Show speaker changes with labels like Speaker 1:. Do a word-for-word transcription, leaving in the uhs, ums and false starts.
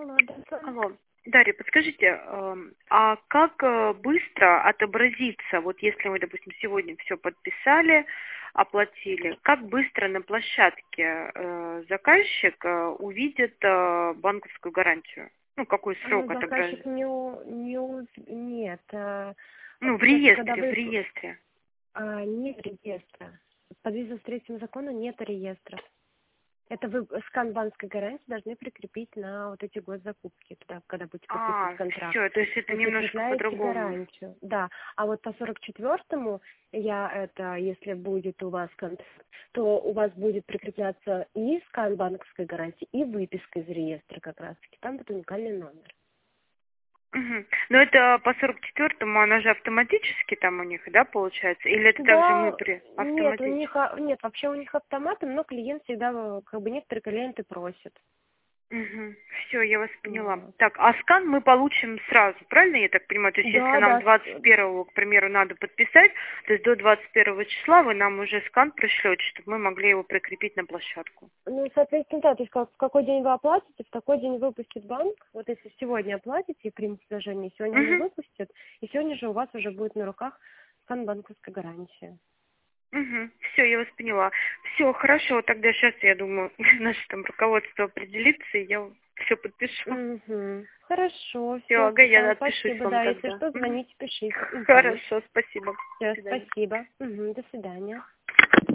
Speaker 1: Алло, да, с вами.
Speaker 2: Алло, Дарья, подскажите, эм, а как э, быстро отобразится, вот если мы, допустим, сегодня все подписали, оплатили, как быстро на площадке э, заказчик э, увидит э, банковскую гарантию? Ну, какой
Speaker 1: А,
Speaker 2: срок
Speaker 1: Заказчик
Speaker 2: отображается?
Speaker 1: не, у- не у- нет. а, а
Speaker 2: Ну, в
Speaker 1: Просто когда
Speaker 2: реестре, в
Speaker 1: вы
Speaker 2: реестре.
Speaker 1: а, нет реестра. По визовому третьему закону нет реестра. Это вы скан банковской гарантии должны прикрепить на вот эти госзакупки, туда, когда будете подписывать
Speaker 2: А,
Speaker 1: контракт.
Speaker 2: все, то есть это
Speaker 1: Вы
Speaker 2: немножко
Speaker 1: прикрепляете
Speaker 2: по-другому.
Speaker 1: гарантию, да. А вот по сорок четвёртому я это, если будет у вас контракт, то у вас будет прикрепляться и скан банковской гарантии, и выписка из реестра как раз-таки. Там будет уникальный номер.
Speaker 2: Мгм. Но это по сорок четвёртому, она же автоматически там у них, да, получается? Или это также мы
Speaker 1: Да,
Speaker 2: при
Speaker 1: нет, у
Speaker 2: автоматически?
Speaker 1: них, а, нет, вообще у них автоматом, но клиент всегда, э, как бы некоторые клиенты просят.
Speaker 2: Угу. Все, я вас поняла.
Speaker 1: Вот.
Speaker 2: Так, а скан мы получим сразу, правильно я так понимаю? То есть если
Speaker 1: Да,
Speaker 2: нам
Speaker 1: да,
Speaker 2: двадцать первого, к примеру, надо подписать, то есть до двадцать первого числа вы нам уже скан пришлете, чтобы мы могли его прикрепить на площадку.
Speaker 1: ну, соответственно, да, то есть как, в какой день вы оплатите, в такой день выпустит банк. Вот если сегодня оплатите и примете предложение, сегодня они
Speaker 2: Угу.
Speaker 1: выпустят, и сегодня же у вас уже будет на руках скан банковской гарантии.
Speaker 2: Угу. Все, я вас поняла. Все, хорошо, тогда сейчас, я думаю, наше там руководство определится, и я все подпишу.
Speaker 1: Угу. Хорошо,
Speaker 2: Все,
Speaker 1: все,
Speaker 2: ага, я отпишусь
Speaker 1: спасибо,
Speaker 2: вам
Speaker 1: да, если
Speaker 2: тогда.
Speaker 1: что,
Speaker 2: Мгм.
Speaker 1: звоните, пишите. Угу.
Speaker 2: Хорошо, спасибо. До
Speaker 1: Все,
Speaker 2: свидания.
Speaker 1: спасибо. Угу. До свидания.